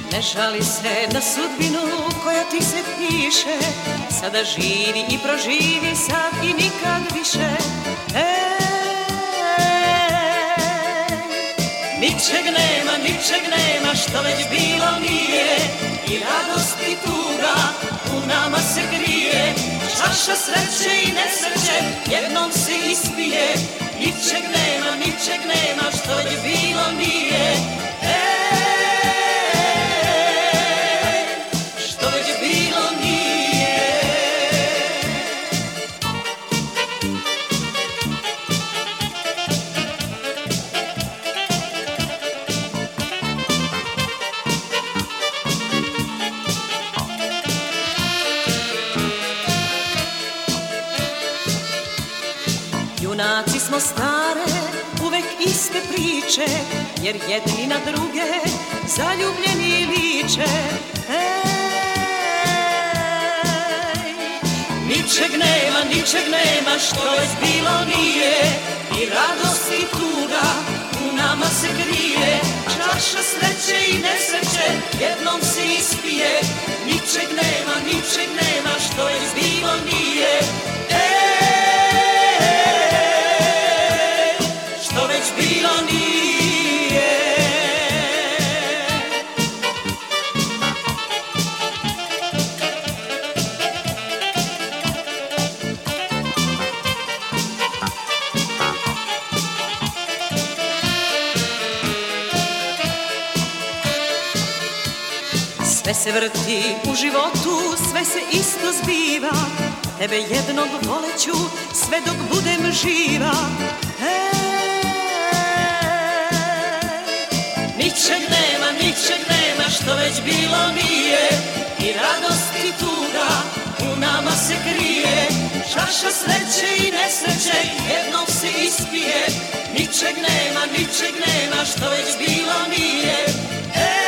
Ne žali se na sudbinu koja ti se piše, sada živi i proživi sad i nikad više. Ničeg nema što već bilo nije, i radost i tuga u nama se grije. Čaša sreće i nesreće jednom se ispije. Ničeg nema što već bilo nije, što već bilo nije. Junaci smo stare, uvek iste priče, jer jedni na druge zaljubljeni liče. Ničeg nema što već bilo nije, i radost i tuga u nama se grije. Čaša sreće i nesreće jednom se ispije. Ničeg nema što već bilo nije, što već bilo nije. Sve se vrti u životu, sve se isto zbiva. Tebe jednog voleću sve dok budem živa. Ničeg nema što već bilo nije, i radost i tuga u nama se krije. Čaša sreće i nesreće jednom se ispije. Ničeg nema što već bilo nije,